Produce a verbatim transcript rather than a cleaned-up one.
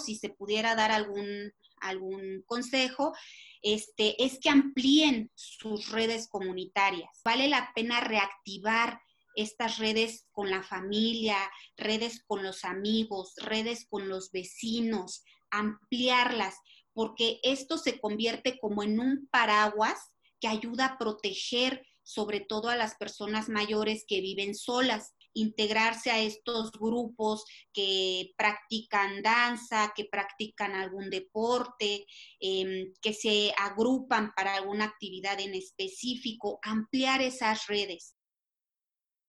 si se pudiera dar algún, algún consejo, este, es que amplíen sus redes comunitarias. Vale la pena reactivar estas redes con la familia, redes con los amigos, redes con los vecinos, ampliarlas, porque esto se convierte como en un paraguas que ayuda a proteger sobre todo a las personas mayores que viven solas, integrarse a estos grupos que practican danza, que practican algún deporte, eh, que se agrupan para alguna actividad en específico, ampliar esas redes.